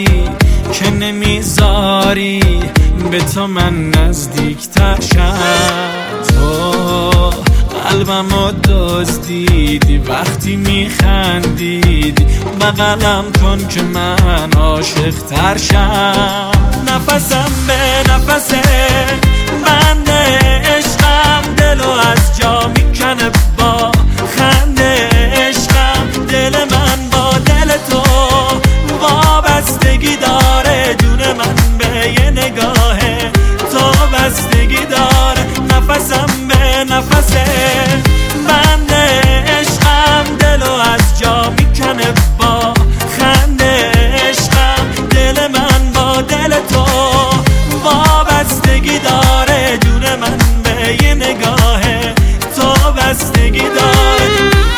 که نمیذاری به تو من نزدیکتر شم. تو قلبمو دزدیدی وقتی میخندیدی، بغلم کن که من عاشق تر شم. نفسم به نفس بند عشقم، دلو از جا میکنه با خنده عشقم. دل من با دل تو وابستگی داره، جون من به یه نگاه تو بستگی داره. نفسم به نفس بند عشقم، دلو از جا میکنه با خنده عشقم. دل من با دل تو وابستگی داره، جون من به یه نگاه تو بستگی داره.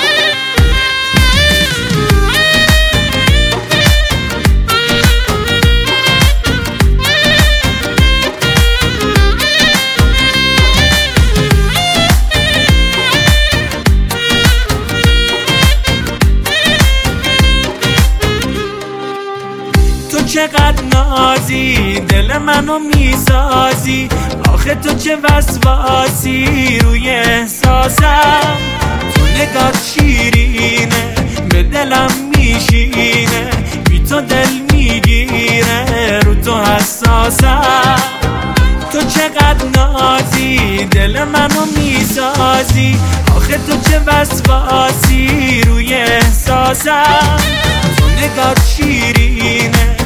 تو چقدر نازی، دل منو میسازی، آخه تو چه وسواسی روی احساسم. تو نگات شیرینه به دلم میشینه، بی تو دل میگیره رو تو حساسم. تو چقدر نازی، دل منو میسازی، آخه تو چه وسواسی روی احساسم. تو نگات شیرینه